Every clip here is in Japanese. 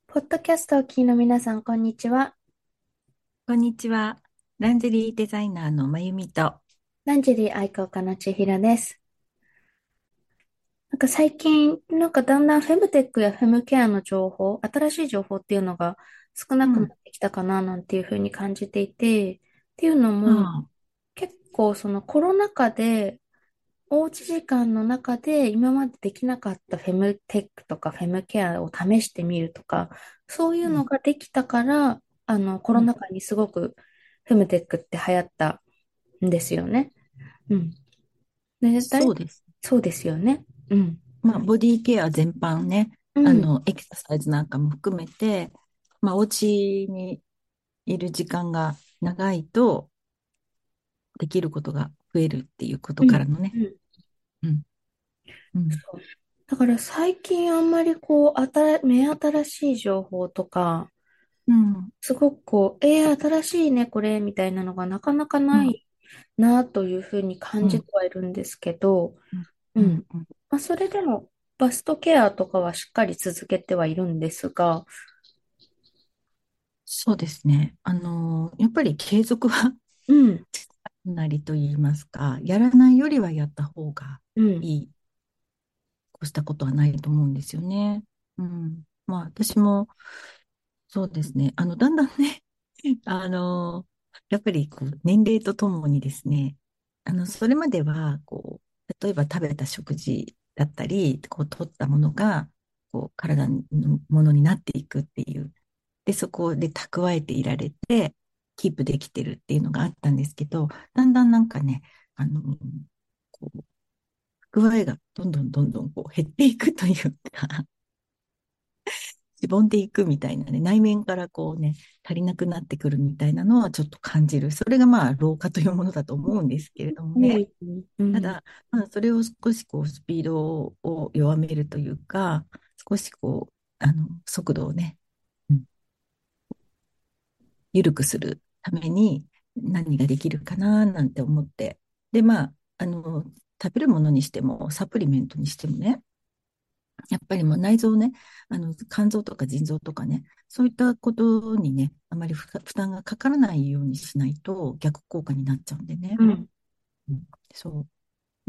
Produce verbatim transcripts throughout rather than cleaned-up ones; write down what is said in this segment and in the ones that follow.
ポッドキャストをお聞きの皆さん、こんにちは。 こんにちは。ランジェリーデザイナーのまゆみと。 ランジェリー愛好家の千尋です。なんか最近、なんかだんだんフェムテックやフェムケアの情報、新しい情報っていうのが少なくなうん。 ってきたかななんていうふうに感じていて、っていうのも、 ああ、 結構そのコロナ禍で、おうち時間の中で今までできなかったフェムテックとかフェムケアを試してみるとか、そういううん、 のができたから、あの、コうん。 ロナ禍にすごくフェムテックって流行ったんですよね。うん。で、だい、 そうです。 そうですよね。うん。 まあ、ボディケア全般ね、 うん。 あの、エクササイズなんかも含めて、まあ、お家にいる時間が長いと、できることが増えるっていうことうん。 からのね。 うん。 うん、うん、 そう。だから最近あんまりこう、あたら、目新しい情報とか、 うん、 すごくこう、えー、新しいね、これ、みたいなのがなかなかうん、 ないなというふうに感うん、 じてはいるんですけど、 うん、うん。 うん。 うん。 まあ、それでも、バストケアとかはしっかり続けてはいるんですが、 そうですね。あのやっぱり継続はうん。 なりと言いますか、やらないよりはやった方がうん。 いい越したことはないと思うんですよね。うん。まあ、私も、そうですね。あの、だんだんね、あの、やっぱり、こう、年齢とともにですね、あの、それまでは、こう、例えば食べた食事だったり、こう、取ったものが、こう、体のものになっていくっていう。で、そこで蓄えていられて、キープできてるっていうのがあったんですけど、だんだんなんかね、あの、こう、蓄えがどんどんどんどんこう減っていくというか、しぼんでいくみたいなね、内面からこうね、足りなくなってくるみたいなのはちょっと感じる。それがまあ、老化というものだと思うんですけれどもね。 そうですね。うん。 ただ、まあ、それを少しこう、スピードを弱めるというか、少しこう、あの、速度をね、うん、緩くするために何ができるかななんて思って。で、まあ、あの、食べるものにしても、サプリメントにしてもね、やっぱりもう内臓ね、あの、肝臓とか腎臓とかね、そういったことにね、あまり負負担がかからないようにしないと逆効果になっちゃうんでね。 うん。 うん、そう。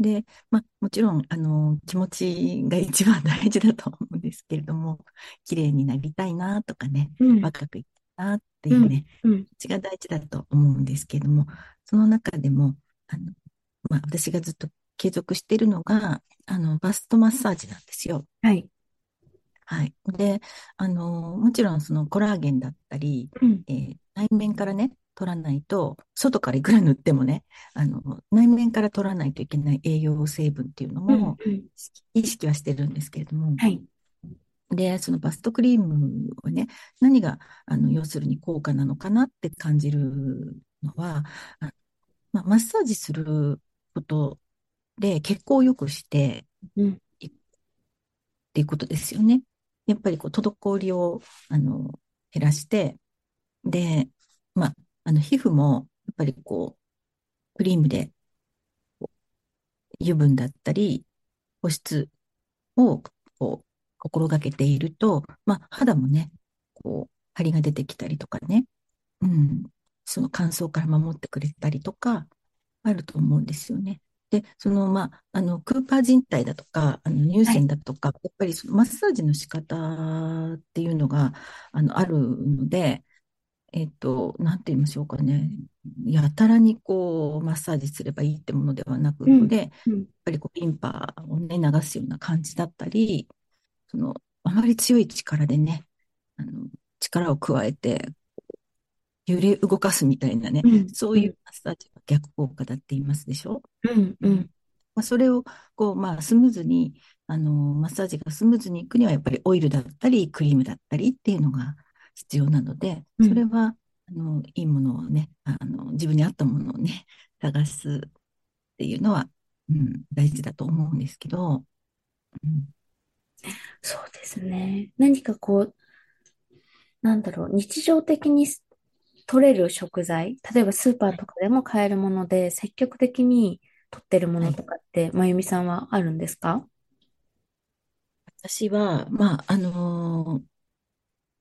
で、まあ、もちろん、あの、気持ちが一番大事だと思うんですけれども、綺麗になりたいなとかね、 うん。 若くいきたいなってうん。 いうね、 うん。 気持ちが大事だと思うんですけれども、その中でも、あの、まあ、私がずっと継続しているのが、あの、バストマッサージなんですよ。 はい。 はい。で、あの、もちろんそのコラーゲンだったり、 うん。 えー内面からね、取らないと、外からいくら塗ってもね、あの、内面から取らないといけない栄養成分っていうのうん。 もうん。 意識はしてるんですけれども、 はい。 で、そのバストクリームはね、何が、あの、要するに効果なのかなって感じるのは、あまあ、マッサージすることで血行を良くしてうん。 いくっていうことですよね。やっぱりこう、滞りを、あの、減らして、で、まあ、あの、皮膚も、やっぱりこう、クリームで油分だったり、保湿を、こう、心がけていると、まあ、肌もね、こう、張りが出てきたりとかね、うん、その乾燥から守ってくれたりとか、あると思うんですよね。で、その、まあ、あの、クーパー人体だとか、あの、乳はい。 腺だとか、やっぱりそのマッサージの仕方っていうのが、あの、あるので、えっと、なんて言いましょうかね。やたらにこう、マッサージすればいいってものではなくうん。 て、やっうん。 ぱりこう、リンパをね、流すような感じだったり、その、あまり強い力でね、あの、力を加えて、揺れ動かすみたいなね、 うん。 そういううん。 マッサージは逆効果だって言いますでしょ。 うん。 うん。 うん。 まあ、それを、こう、まあ、スムーズに、あの、マッサージがスムーズにいくには、やっぱりオイルだったり、クリームだったりっていうのが必要なので、 うん。 それは、あの、いいものをね、あの、自分に合ったものをね、探すっていうのは、うん、大事だと思うんですけど、うん、 そうですね。何かこう、なんだろう、日常的に取れる食材、例えばスーパーはい。 とかでも買えるもので、積極的に取ってるもはい。 のとかって、まゆみさんはあるんですか？ 私は、まあ、あの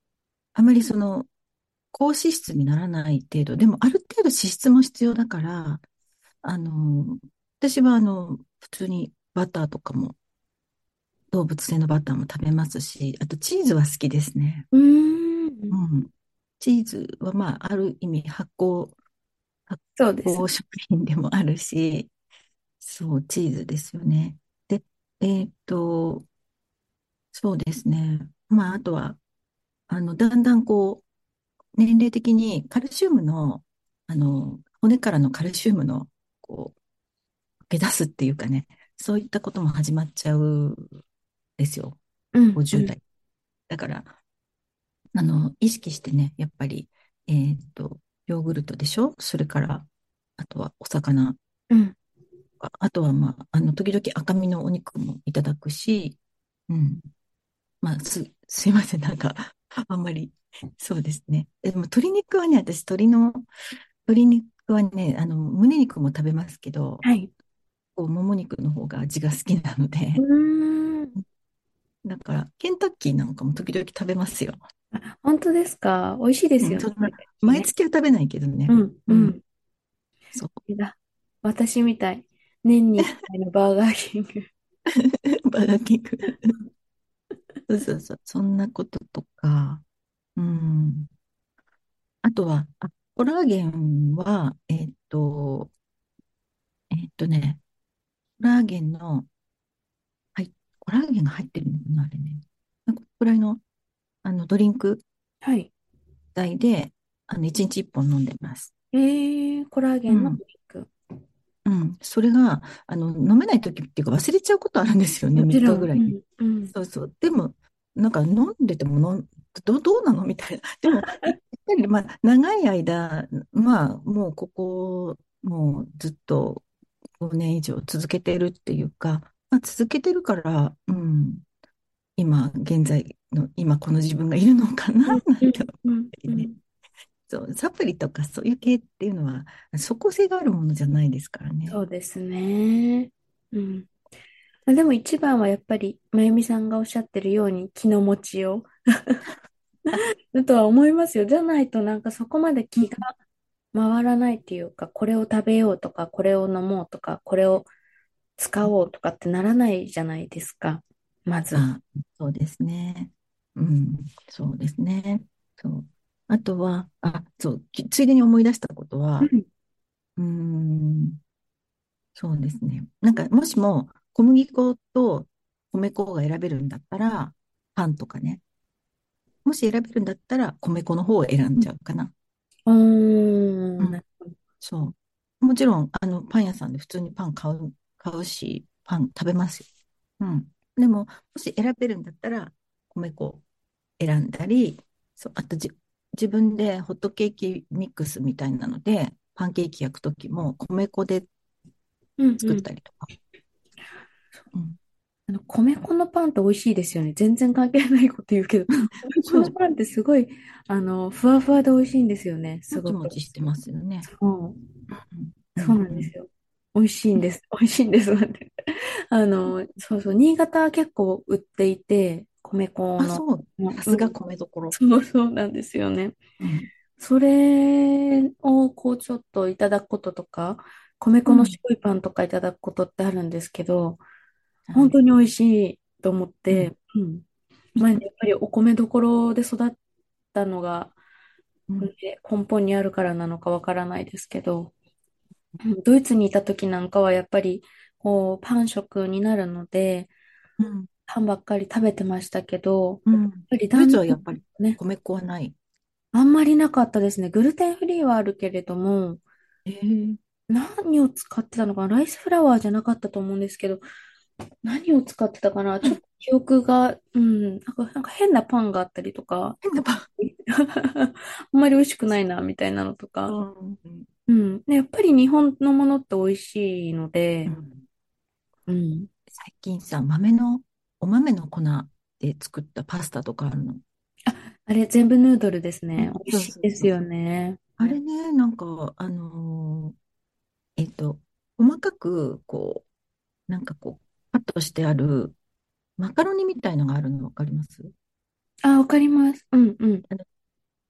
あまりその、高脂質にならない程度、でもある程度脂質も必要だから、あの、私はあの、普通にバターとかも、動物性のバターも食べますし、あとチーズは好きですね。 うーん。 うん。チーズはまあ、ある意味発酵、発そうです。 酵食品でもあるし、そう、チーズですよね。で、えーっと、そうですね。まあ、あとは、あの、だんだんこう、年齢的にカルシウムの、あの、骨からのカルシウムの、こう、溶け出すっていうかね、そういったことも始まっちゃうんですよ。 うん、うごじゅうん、 代。だから、あの、意識してね、やっぱり、えーっと、ヨーグルトでしょ、それから、あとはお魚。 うん。 ああとは、まあ、あの、時々赤身のお肉もいただくし、うん。まあ、す、すいません。なんか、あんまり、そうですね。でも、鶏肉はね、私、鶏の、鶏肉はね、あの、胸肉も食べますけど、 はい。 こう、もも肉の方が味が好きなのうで、 ーん。 だから、ケンタッキーなんかも時々食べますよ。 あ、本当ですか？美味しいですうん、 よね、 そんな、 ケンタッキー毎ね。 月は食べないけどね。 うん、 うん、 うん。 そう。 だ。私みたい。年にいっかいのバーガーキング。 バーガーキング。そうそうそう。そんなこととか、うん。あとは、あ、コラーゲンは、えーっと、えーっとね、コラーゲンの、はい、コラーゲンが入ってるのかな、あれね。なんかこれくらいの、あの、ドリンクはい。 剤で、あの、いちにちいっぽん飲んでます。 えー、コラーゲンのうん。 ドリンク。 うん。それが、あの、飲めない時っていうか忘れちゃうことあるんですよね、3 もちろん。 日ぐらい。 うん、うん。 そうそう。でも、なんか飲んでても飲ん、ど、どうなのみたいな。でも、やっぱり、まあ、長い間、まあ、もうここ、もうずっとごねん以上続けてるっていうか、まあ、続けてるから、うん、今、現在の、今この自分がいるのかなうん、うん、 なんて思っうん、 たりね。 うん。 そう、サプリとかそういう系っていうのは、即効性があるものじゃないですからね。 そうですね。うん。あ、でも一番はやっぱり、まゆみさんがおっしゃってるように気の持ちよあ、 うとは思いますよ。じゃないとなんかそこまで気がうん、 回らないっていうか、これを食べようとか、これを飲もうとか、これを使おうとかってならないじゃないですか。まず。 あ、そうですね。うん、そうですね。そう。あとは、あ、そう、きついでに思い出したことは、 うん。 うーん、そうですね。なんか、もしも小麦粉と米粉が選べるんだったら、パンとかね。もし選べるんだったら、米粉の方を選んじゃうかな。 うーん。 うん、 なそう。もちろん、あの、パン屋さんで普通にパン買う、買うし、パン食べますよ。うん。でも、もし選べるんだったら、米粉選んだり、そう、あとじ、自分でホットケーキミックスみたいなので、パンケーキ焼くときも米粉で作っうんうん。 たりとか。うん。 あの、米粉のパンって美味しいですよね。全然関係ないこと言うけど、米粉そう、 のパンってすごい、あの、ふわふわで美味しいんですよね。すもちごく。 もちしてますよね。 そう。 うん。うそうん。うん。 なんですよ。美味しいんです。美味しいんです。待って。あの、そうそう、新潟は結構売っていて、米粉あ、 の、 そう。さすがうん、 米どころ。 そうそうなんですよね。 うん。 それをこうちょっといただくこととか、米粉のうん。 白いパンとかいただくことってあるんですけど、 はい。 本当に美味しいと思っうん。 て、うん。まあ、やっぱりお米どころで育ったのが、 うん。 ね、根本にあるからなのかわからないですけど、うん、ドイツにいた時なんかはやっぱりこうパン食になるので、 うん。 パンばっかり食べてましたけど、 うん。 やっぱりドイだんだんツはやっぱりね、 米粉はない。 あんまりなかったですね。グルテンフリーはあるけれども、 ええ。 何を使ってたのかな、ライスフラワーじゃなかったと思うんですけど、何を使ってたかな、ちょっと記憶が、うん、なんか、なんか変なパンがあったりとか、 変なパン。 あんまり美味しくないな、みたいなのとか。 うん。うん。 うん。で、やっぱり日本のものって美味しいので、 うん。 うん。 最近さ、豆の、お豆の粉で作ったパスタとかあるの。 あれ、全部ヌードルですね。 うん。 美味そうしいですよそうそう。 ね。 あれね、なんか、あのーえっと、細かく、こう、なんかこう、カットしてあるマカロニみたいのがあるのわかります？ あ、わかります。うんうん。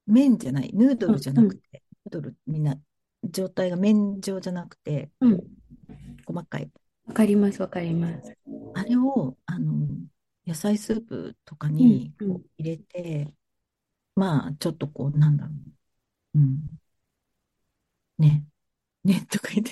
麺じゃない、ヌードルじゃうんうん。 なくて、ヌードルみんな、状態が麺状じゃなくて、 うん。 細かい。 わかります、わかります。 あれを、あの、野菜スープとかうん。 にうん。 こう入れて、まあ、ちょっとこう、なんだろう。うん。ね。ね、とか言って。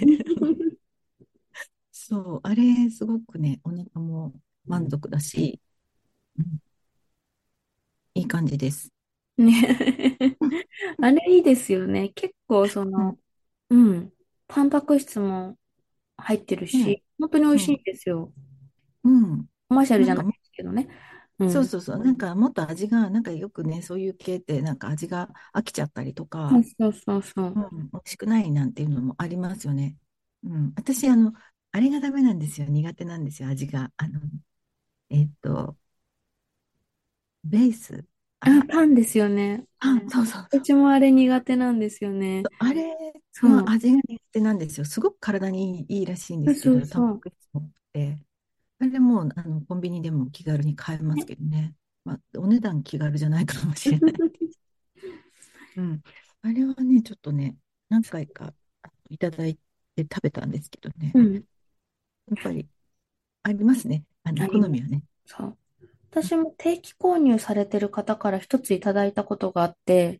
そう、あれ、すごくね、お腹も満足だし、うん、いい感じです。 ね。 うん、 あれいいですよね。結構そうん、 の、うん。タンパク質も入ってるね、 し、本当に美味しいそんですよ。 う、うん。 コマーシャルじゃないでなんかも、 すけどね。うん。 そうそうそう、なんかもっと味が、なんかよくね、そういう系って、なんか味が飽きちゃったりとか、 そうそうそうそう。 うん、美味しくないなんていうのもありますよね。うん。私、あの、あれがダメなんですよ。苦手なんですよ、味が。あの、えっと、ベース。ああ、 れパンですよね。 パン、そうそうそう。 うちもあれ苦手なんですよね。 あれそう。 の味が苦手なんですよ。すごく体にいいらしいんでそうすけど、タンパそうそう。 ク質も多くて。あれもう、あの、コンビニでも気軽に買えますね。 けどね。まあ、お値段気軽じゃないかもしれない。うん。あれはね、ちょっとね、何回かあいただいて食べたんですけどね。 うん。 やっぱりありますね。あの、 あります。 好みはね。 そう。私も定期購入されてる方から一ついただいたことがあって、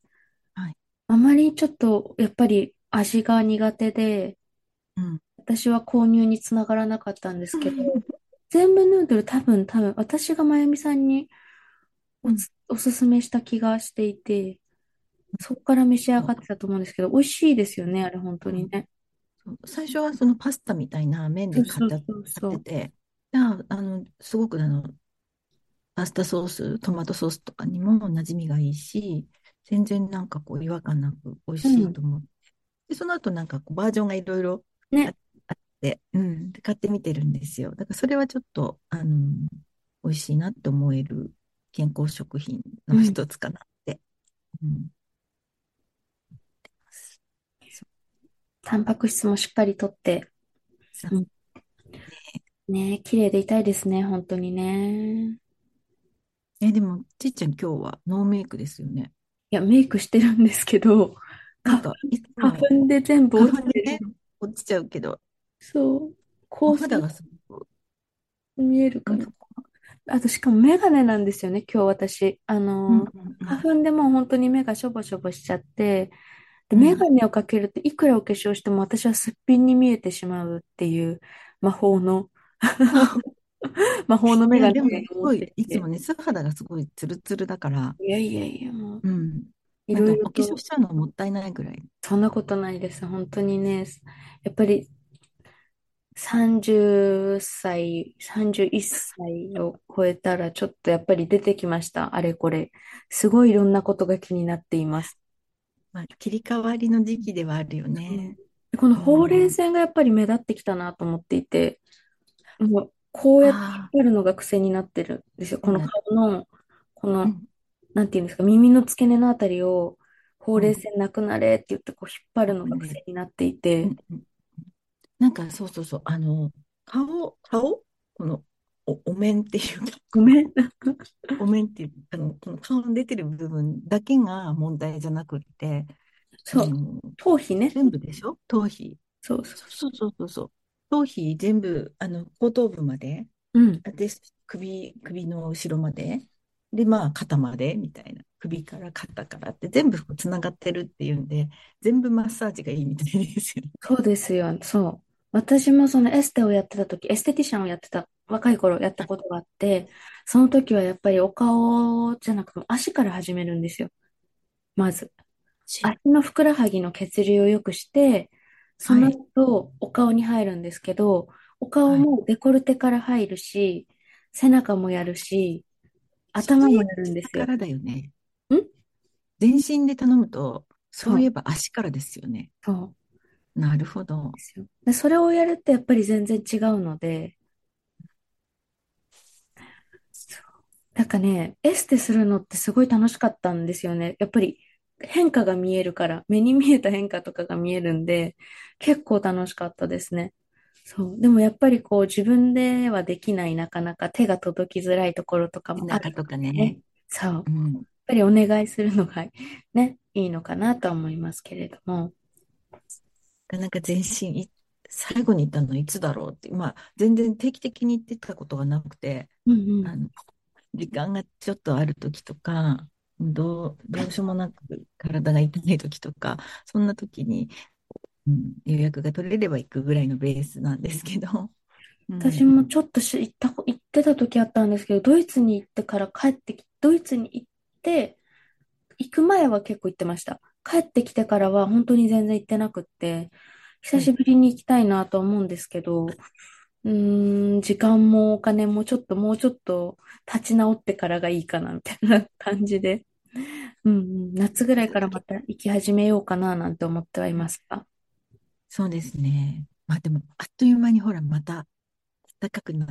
はい。 あまりちょっとやっぱり味が苦手で、 うん。 私は購入につながらなかったんですけど、全部ヌードル多分多分私がまゆみさんにおうん。 つ、おすすめした気がしていて、そこから召し上そうがってたと思うんですけど、美味しいですよね、あれ本当うん、 にね。 そう最初はそのパスタみたいな麺そうで買った、買そうそうそう。 ってて、あ、あの、すごくあの、パスタソース、トマトソースとかにも馴染みがいいし、全然なんかこう違和感なく美味うん。 しいと思って。で、その後なんかこうバージョンがいろいろあ、 ね。 あって、うん、で買ってみてるんですよ。だからそれはちょっと、あの、美味しいなって思える健康食品のうん。 一つかなって。うん、そタンパク質もしっかりとって、 ううん。ね、綺麗でいたいですね、本当にね。 え、でも、ちっちゃん今日はノーメイクですよね。 いや、メイクしてるんですけど、花粉、 なんか、いつ花も粉で全部落ち花粉でね、 てるの。 落ちちゃうけど、 そう。 お香水肌がすごく、 見えるかな。 うん、 あと、しかもメガネなんですよね、今日私。あうん、 のー、 うん、うん。 花粉でもう本当に目がしょぼしょぼしちゃって、で、 うん。 メガネをかけるといくらお化粧しても私はすっぴんに見えてしまうっていう魔法の魔法のいや、 メガネでもね、すを持っごい、 ていて。 いつもね、素肌がすごいツルツルだから、 いやいやいや、もう、 うん。 いろなんか、 いろと、 お化粧しちゃうのもったいないぐらい。 そんなことないです。本当にね、やっぱりさんじゅっさい、さんじゅういっさいを超えたらちょっとやっぱり出てきました。あれこれ。すごいいろんなことが気になっています。 まあ、切り替わりの時期ではあるようん。 ね。 でこのうほうれいん。 線がやっぱり目立ってきたなと思っていて、もうこうやって引っああ、 張るのが癖になってるんですよ。このそうな、 顔の、この、 うん、 なんていうんですか、耳の付け根のあたりを、ほううん。 れい線なくなれって言ってこう引っ張るのがなくなる。 癖になっていて、 うん、うん。なんか、そうそうそう、あの、顔、顔この、お、お面っていうか、 ごめん、なんか、 お面っていう、あの、この顔に出てる部分だけが問題じゃなくって、あそう、 の、 頭皮ね。 全部でしょ頭皮。 そうそうそそうそうそうそうそう。頭皮全部、あの、後頭部まで、 う。うん。 で、首、首の後ろまで、で、まあ、肩まで、みたいな。首から肩からって全部つながってるっていうんで、全部マッサージがいいみたいですよね。 そうですよ。そう。私もそのエステをやってた時、エステティシャンをやってた、若い頃やったことがあって、その時はやっぱりお顔じゃなくても足から始めるんですよ。まず。 し足のふくらはぎの血流を良くして、そのはい。 後お顔に入るんですけど、お顔はい。 もデコルテから入るし、背中もやるし、 それ、 頭もやるんですよ。 下からだよね。 ん全身で頼むと、そそう。 ういえば足からですよね。 そうなるほど。 ですよ。で、それをやるってやっぱり全然違うので、なんかね、エステするのってすごい楽しかったんですよね。やっぱり変化が見えるから、目に見えた変化とかが見えるんで、結構楽しかったですね。そう。でもやっぱりこう自分ではできないなかなか手が届きづらいところとか背もある中とかのでね。 ね。 そう。やっうん。 ぱりお願いするのがね、 いいのかなとは思いますけれども。 なかなか全身い、最後に行ったのいつだろうって、まあ、全然定期的に行ってたことがなくて、 うんうん。 あの、時間がちょっとある時とか、どう、どうしようもなく体が痛い時とか、そんな時に、うん、予約が取れれば行くぐらいのベースなんですけど、うん、 私もちょっとし行った、行ってた時あったんですけど、ドイツに行ってから帰ってき、ドイツに行って、行く前は結構行ってました。帰ってきてからは本当に全然行ってなくって、久はい。 しぶりに行きたいなと思うんですけど、うーん、時間もお金もちょっともうちょっと立ち直ってからがいいかなみたいな感じで、うんうん、夏ぐらいからまた行き始めようかななんて思ってはいますが。 そうですね。まあでも、あっという間にほら、また暖かくなって、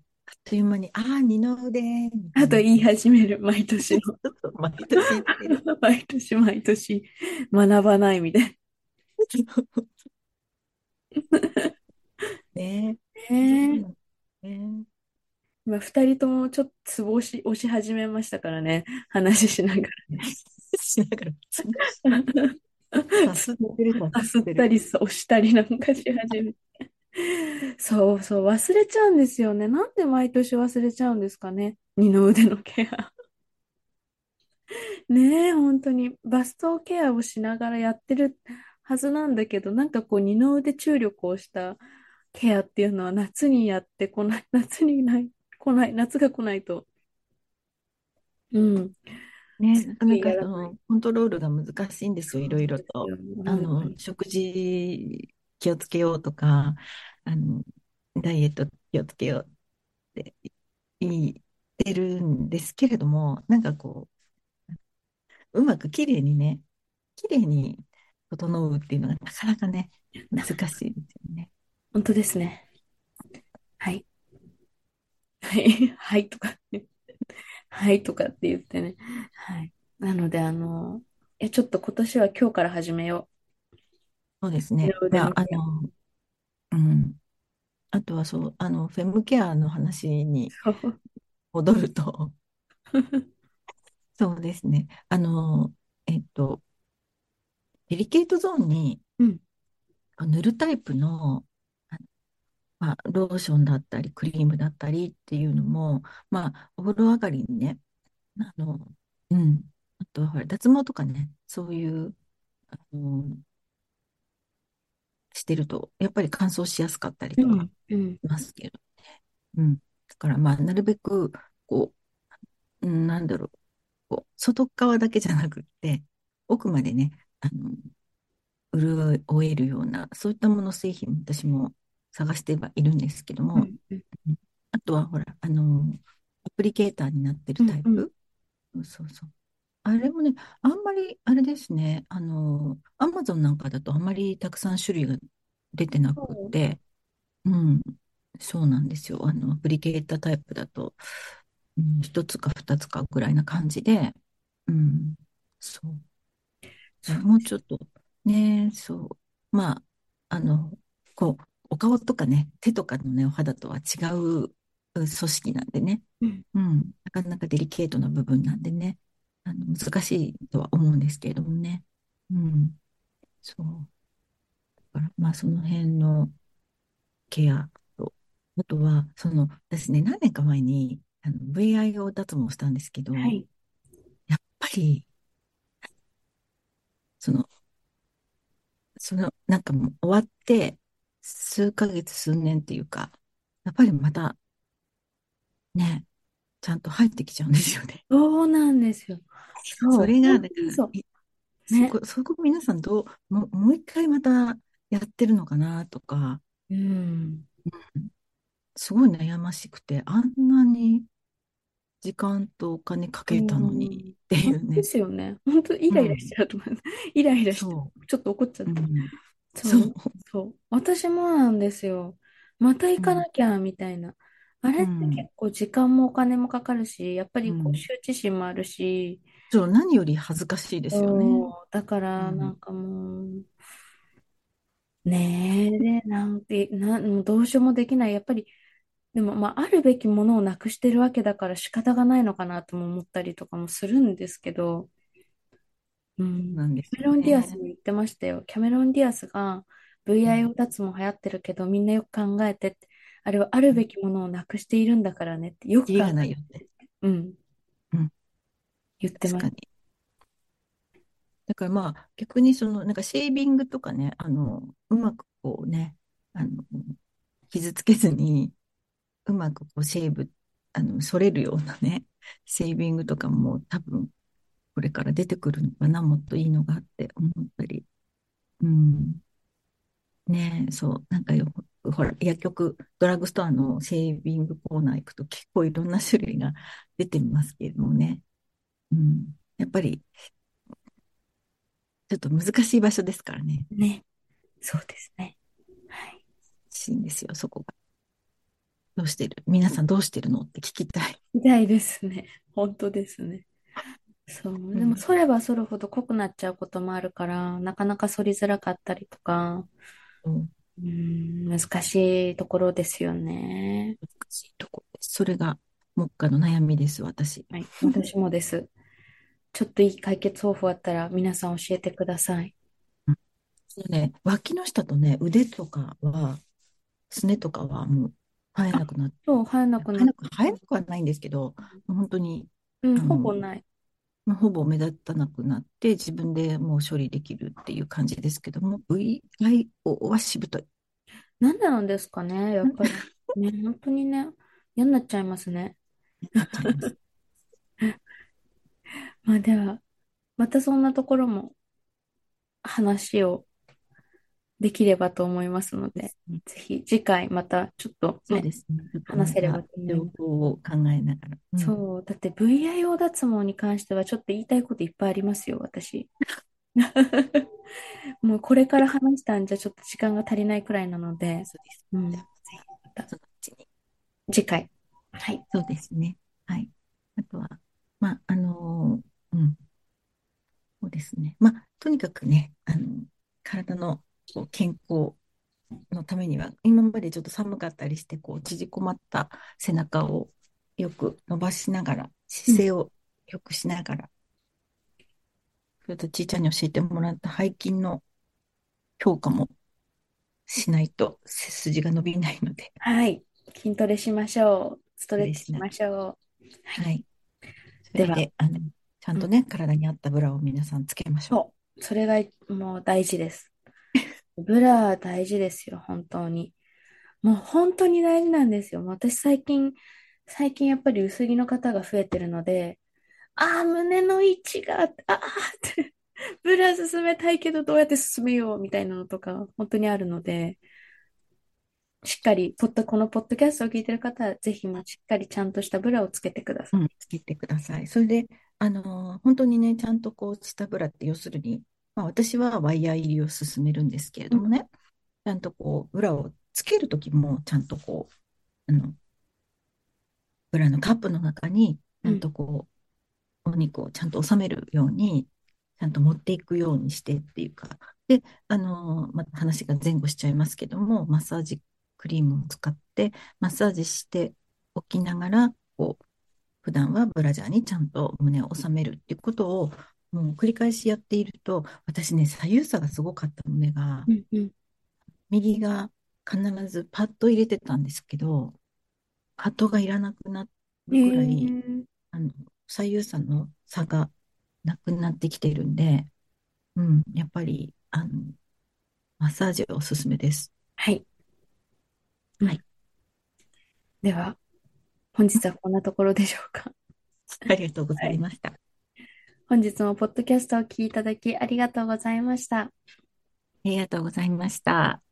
あっという間に、ああ、二の腕みたいな。 あと言い始める、毎年の。 ちょっと毎年言ってる。 毎年毎年学ばないみたいねな。 え。そうねなんね。 今、二人ともちょっとツボ押し、押し始めましたからね。話しながら。 しながら、さすっツボてる、ささすっすってる。 たり押したりなんかし始め。そうそう、忘れちゃうんですよね。なんで毎年忘れちゃうんですかね。二の腕のケア。ねえ、本当に。バストケアをしながらやってるはずなんだけど、なんかこう、二の腕注力をしたケアっていうのは夏にやってこない、夏にない、来ない、夏が来ないと、うん、 ね、 すなかなぐやらない。 かそのコントロールが難しいんですよ、いろそういろと。 ですよ、 あの、 本当に。 食事気をつけようとか、あの、ダイエット気をつけようって言ってるんですけれども、なんかこう、うまくきれいにね、きれいに整うっていうのがなかなかね、難しいですよね。 本当ですね。はい。はい。はいとかね。はいとかって言ってね。はい。なので、あの、え、ちょっと今年は今日から始めよそうですう。二ね。 の腕まあ、あのケア。 の、うん。あとはそう、あの、フェムケアの話にそう。 戻ると、そうですね。あの、えっと、デリケートゾーンにうん。 塗るタイプの、あまあ、ローションだったり、クリームだったりっていうのも、まあ、お風呂上がりにね、あの、うん。あとはほら、脱毛とかね、そういう、あの、してると、やっぱり乾燥しやすかったりとかうん。うん。 しますけど、うん。だからまあ、なるべく、こう、うんなんだろう、こう外側だけじゃなくって、奥までね、あの、潤えるような、そういったもの製品、私も探してはいるんですけども、 うん。うん。 うんあとはほら、あの、アプリケーターになってるうん。うん。 タイプ。そうそうそう。あれもね、あんまり、あれですね、あの、アマゾンなんかだとあんまりたくさん種類が出てなくっそうて、うん、そうなんですよ。あの、アプリケータータイプだと、うん、一つか二つかぐらいな感じで、うん、そう。だからそうです。 もうちょっと、ね、そう。まあ、あの、こう、お顔とかね、手とかのね、お肌とは違うう組織なんでね、 うん。 うん、なかなかデリケートな部分なんでね、あの、難しいとは思うんですけれどもね。うん、そう。だから、まあ、その辺のケアと、あとは、その、私ね、何年か前に、あの、ブイアイ を脱毛したんですけど、 はい。 やっぱり、その、その、なんかもう終わって、数ヶ月、数年っていうか、やっぱりまたね、ちゃんと入ってきちゃうんですよね。 そうなんですよ。そう。 それが、 本だから、 当にそいう。ね。 そこ、そこ皆さんどう、もう、もう一回またやってるのかなとか、 うん。 うんすごい悩ましくて、あんなに時間とお金かうけたのにん。 ってい本当でうね。 すよね。本当イライラしうん。 ちゃうと思います。イライラして、 そちょっと怒っちゃっう。うて。 ん。そう。 そう、そう。私もなんですよ。また行うん。 かなきゃ、みたいな。あれってうん。 結構時間もお金もかかるし、やっぱりこううん。 羞恥心もあるし、 そう、何より恥ずかしいですよね。 そう、だからなうん。 んかもう、ねえ、で、なんて、な、もうどうしようもできない。やっぱり、でも、まあ、あるべきものをなくしてるわけだから仕方がないのかなとも思ったりとかもするんですけど、 うん。 なんですキャメロン・ディアスよね。 も言ってましたよ。キャメロン・ディアスがうんブイアイオー 脱毛流行ってるけど、みんなよく考えてって、あれはあるうん、 べきものをなくしているんだからねって、よくキリ考がないよって。 えてって、うん、 うん、 言ってます。 確かに。だからまあ、逆にその、なんかシェービングとかね、あの、うまくこうね、あの、傷つけずに、うまくこうシェーブ、あの、剃れるようなね、シェービングとかも多分、これから出てくるのかな、もっといいのがあって思ったり。うん。ねえ、そう、なんかよ、ほら、薬局、ドラッグストアのシェービングコーナー行くと結構いろんな種類が出てますけれどもね。うん。やっぱり、ちょっと難しい場所ですからね。 ね。そうですね。はい。 しいんですよ、そこが。どうしてる皆さんどうしてるのって聞きたい。 痛いですね。本当ですね。そう。でも、 うん。 剃れば剃るほど濃くなっちゃうこともあるから、なかなか剃りづらかったりとか、 うん、 うん、難しいところですよね。 難しいとこです。それが、目下の悩みです、私。 はい。私もです。ちょっといい解決方法あったら皆さん教えてください。 うん、そうね、脇の下とね、腕とかは、すねとかはもう生えなくなって、 そう、入らなくなっ生えなく、生えなくはないんですけど、本当に、 うん、ほあの、 ぼない。 まあほぼ目立たなくなって、自分でもう処理できるっていう感じですけども、ブイアイオー はしぶとい。 なんでなんですかね、やっぱり。ね、本当にね、嫌になっちゃいますね。 なっちゃいます。 まあでは、またそんなところも話をできればと思いますので、 ですね。 ぜひ次回またちょっとそうね、 ですね。ちょっとまた話せればと思い情ます。 報を考えながら。うん。 そう、だって ブイアイオー 脱毛に関してはちょっと言いたいこといっぱいありますよ、私。もうこれから話したんじゃちょっと時間が足りないくらいなので、 そうです。 うん、 じゃあ、 ぜひまたそのうちに。 次回。はい。 そうですね。はい。あとは、まあ、あのーうん、そうですね。まあ、とにかくね、あの、体のこう健康のためには、今までちょっと寒かったりして、こう、縮こまった背中をよく伸ばしながら、 うん。 姿勢を良くしながら、ちょっとちいちゃんに教えてもらった背筋の強化もしないと背筋が伸びないので、 はい。筋トレしましょう。ストレッチし失礼しな。 ましょう。はい。 はい。そでは、 れで、あの、ちゃんうん。 とね、体に合ったブラを皆さんつけましょう。 そう。それがもう大事です。ブラ大事ですよ、本当に。もう本当に大事なんですよ。もう私最近、最近やっぱり薄着の方が増えてるので、ああ、胸の位置が、ああ、ってブラ進めたいけどどうやって進めようみたいなのとか、本当にあるので、しっかり、ポッド、このポッドキャストを聞いてる方は、ぜひもうしっかりちゃんとしたブラをつけてください。 うん、つけてください。それで、あのー本当にね、ちゃんとこう、したブラって、要するに、まあ、私はワイヤー入りを勧めるんですけれうん。 どもね、ちゃんとこう、ブラをつけるときも、ちゃんとこう、あの、ブラのカップの中に、ちゃんうん。 とこう、お肉をちゃんと収めるように、ちゃんと持っていくようにしてっていうか、で、あのーまた話が前後しちゃいますけども、マッサージクリームを使って、マッサージしておきながら、こう、普段はブラジャーにちゃんと胸を収めるっていうことを、もう繰り返しやっていると、私ね、左右差がすごかった胸が、 うん。うん。 右が必ずパッド入れてたんですけど、パッドがいらなくなえるくらい、 ー、 あの、左右差の差がなくなってきてるんで、うん、やっぱり、あの、マッサージはおすすめです。 はい。うん。 はい。 では、本日はこんなところでしょうか。 ありがとうござはい。 いました。あ本日もポッドキャストを聞いていただきありがとうございました。 りがとうございました。